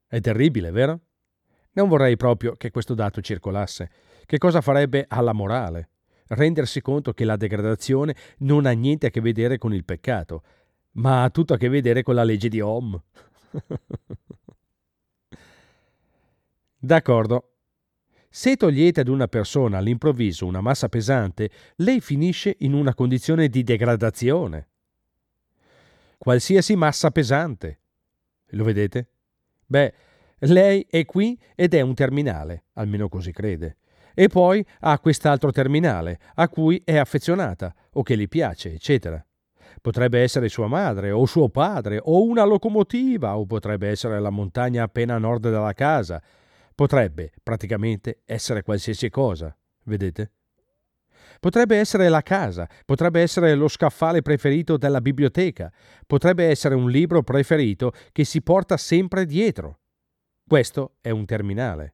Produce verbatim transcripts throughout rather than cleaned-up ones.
È terribile, vero? Non vorrei proprio che questo dato circolasse. Che cosa farebbe alla morale? Rendersi conto che la degradazione non ha niente a che vedere con il peccato, ma ha tutto a che vedere con la legge di Ohm. D'accordo. Se togliete ad una persona all'improvviso una massa pesante, lei finisce in una condizione di degradazione. Qualsiasi massa pesante. Lo vedete? Beh, lei è qui ed è un terminale, almeno così crede. E poi ha quest'altro terminale, a cui è affezionata, o che gli piace, eccetera. Potrebbe essere sua madre, o suo padre, o una locomotiva, o potrebbe essere la montagna appena a nord della casa. Potrebbe, praticamente, essere qualsiasi cosa, vedete? Potrebbe essere la casa, potrebbe essere lo scaffale preferito della biblioteca, potrebbe essere un libro preferito che si porta sempre dietro. Questo è un terminale.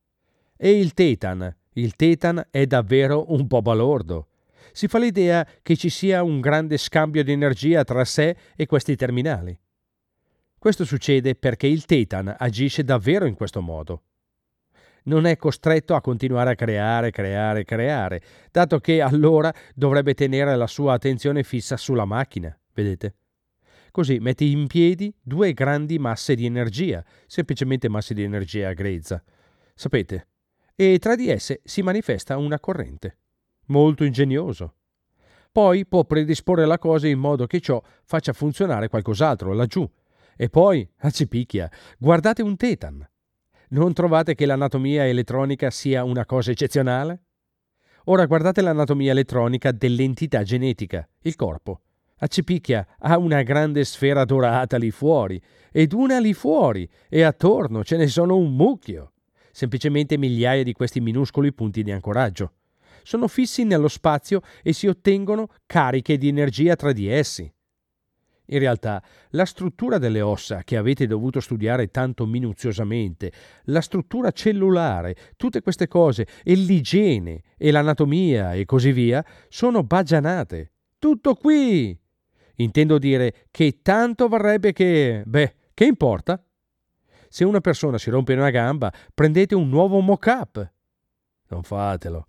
E il tetan? Il tetan è davvero un po' balordo. Si fa l'idea che ci sia un grande scambio di energia tra sé e questi terminali. Questo succede perché il tetan agisce davvero in questo modo. Non è costretto a continuare a creare, creare, creare, dato che allora dovrebbe tenere la sua attenzione fissa sulla macchina, vedete? Così mette in piedi due grandi masse di energia, semplicemente masse di energia grezza, sapete? E tra di esse si manifesta una corrente. Molto ingegnoso. Poi può predisporre la cosa in modo che ciò faccia funzionare qualcos'altro laggiù. E poi, accipicchia, guardate un tetan. Non trovate che l'anatomia elettronica sia una cosa eccezionale? Ora guardate l'anatomia elettronica dell'entità genetica, il corpo. Accipicchia ha una grande sfera dorata lì fuori, ed una lì fuori, e attorno ce ne sono un mucchio. Semplicemente migliaia di questi minuscoli punti di ancoraggio. Sono fissi nello spazio e si ottengono cariche di energia tra di essi. In realtà, la struttura delle ossa che avete dovuto studiare tanto minuziosamente, la struttura cellulare, tutte queste cose, e l'igiene, e l'anatomia, e così via, sono baggianate. Tutto qui! Intendo dire che tanto varrebbe che... beh, che importa? Se una persona si rompe una gamba, prendete un nuovo mock-up. Non fatelo.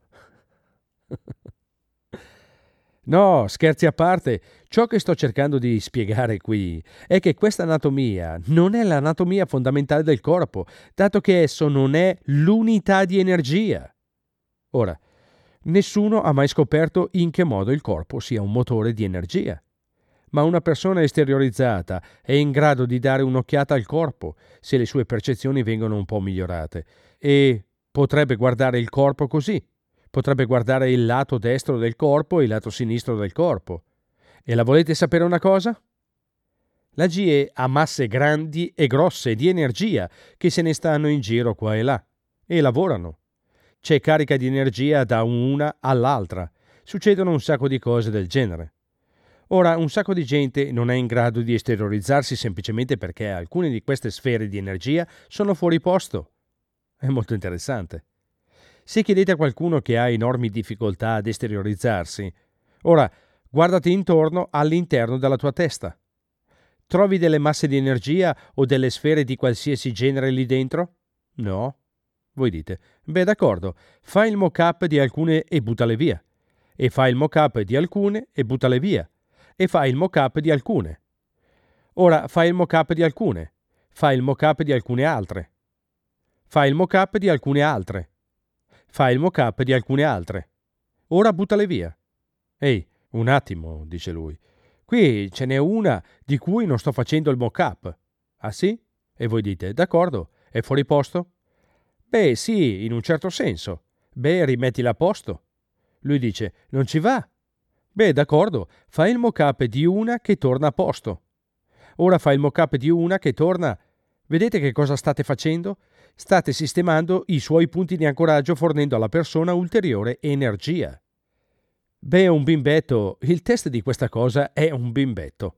No, scherzi a parte, ciò che sto cercando di spiegare qui è che questa anatomia non è l'anatomia fondamentale del corpo, dato che esso non è l'unità di energia. Ora, nessuno ha mai scoperto in che modo il corpo sia un motore di energia. Ma una persona esteriorizzata è in grado di dare un'occhiata al corpo se le sue percezioni vengono un po' migliorate e potrebbe guardare il corpo così. Potrebbe guardare il lato destro del corpo e il lato sinistro del corpo. E la volete sapere una cosa? La G E ha masse grandi e grosse di energia che se ne stanno in giro qua e là e lavorano. C'è carica di energia da una all'altra. Succedono un sacco di cose del genere. Ora, un sacco di gente non è in grado di esteriorizzarsi semplicemente perché alcune di queste sfere di energia sono fuori posto. È molto interessante. Se chiedete a qualcuno che ha enormi difficoltà ad esteriorizzarsi, ora guardati intorno all'interno della tua testa. Trovi delle masse di energia o delle sfere di qualsiasi genere lì dentro? No? Voi dite, beh d'accordo, fai il mock-up di alcune e buttale via. E fai il mock-up di alcune e buttale via. E fai il mock-up di alcune. Ora fai il mock-up di alcune. Fai il mock-up di alcune altre. Fai il mock-up di alcune altre. Fai il mock-up di alcune altre. Ora buttale via. Ehi, un attimo, dice lui. Qui ce n'è una di cui non sto facendo il mock-up. Ah sì? E voi dite, d'accordo, è fuori posto? Beh, sì, in un certo senso. Beh, rimettila a posto. Lui dice, non ci va. Beh, d'accordo, fai il mock-up di una che torna a posto. Ora fai il mock-up di una che torna... Vedete che cosa state facendo? State sistemando i suoi punti di ancoraggio fornendo alla persona ulteriore energia. Beh, un bimbetto, il test di questa cosa è un bimbetto.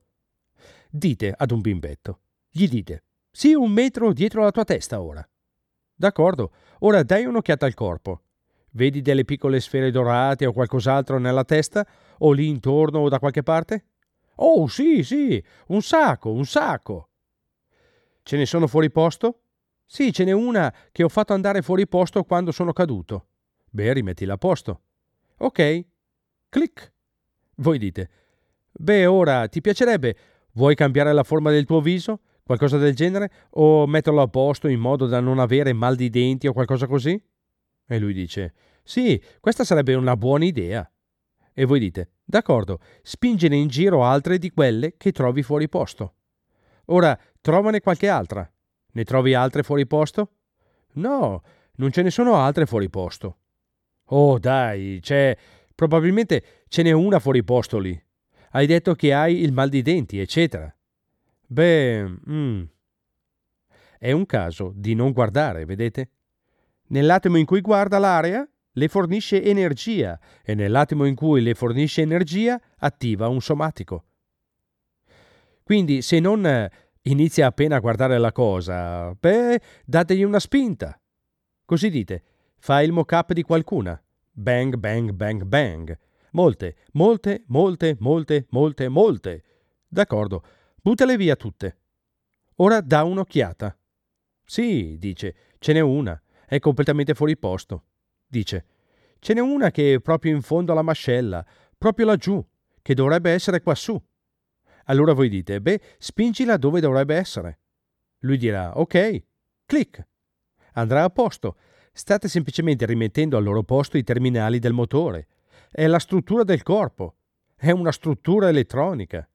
Dite ad un bimbetto, gli dite, sii un metro dietro la tua testa ora. D'accordo, ora dai un'occhiata al corpo. Vedi delle piccole sfere dorate o qualcos'altro nella testa? O lì intorno o da qualche parte? Oh, sì, sì, un sacco, un sacco. Ce ne sono fuori posto? Sì, ce n'è una che ho fatto andare fuori posto quando sono caduto. Beh, rimettila a posto. Ok, clic. Voi dite, beh, ora ti piacerebbe? Vuoi cambiare la forma del tuo viso? Qualcosa del genere? O metterlo a posto in modo da non avere mal di denti o qualcosa così? E lui dice, sì, questa sarebbe una buona idea. E voi dite, d'accordo, spingene in giro altre di quelle che trovi fuori posto. Ora, trovane qualche altra. Ne trovi altre fuori posto? No, non ce ne sono altre fuori posto. Oh, dai, c'è... probabilmente ce n'è una fuori posto lì. Hai detto che hai il mal di denti, eccetera. Beh, mm, è un caso di non guardare, vedete? Nell'attimo in cui guarda l'area, le fornisce energia e nell'attimo in cui le fornisce energia, attiva un somatico. Quindi se non eh, inizia appena a guardare la cosa, beh, dategli una spinta. Così dite, fai il mock-up di qualcuna. Bang, bang, bang, bang. Molte, molte, molte, molte, molte, molte. D'accordo, buttale via tutte. Ora dà un'occhiata. Sì, dice, ce n'è una. È completamente fuori posto. Dice, ce n'è una che è proprio in fondo alla mascella, proprio laggiù, che dovrebbe essere quassù. Allora voi dite, beh, spingila dove dovrebbe essere. Lui dirà, ok, clic. Andrà a posto. State semplicemente rimettendo al loro posto i terminali del motore. È la struttura del corpo. È una struttura elettronica.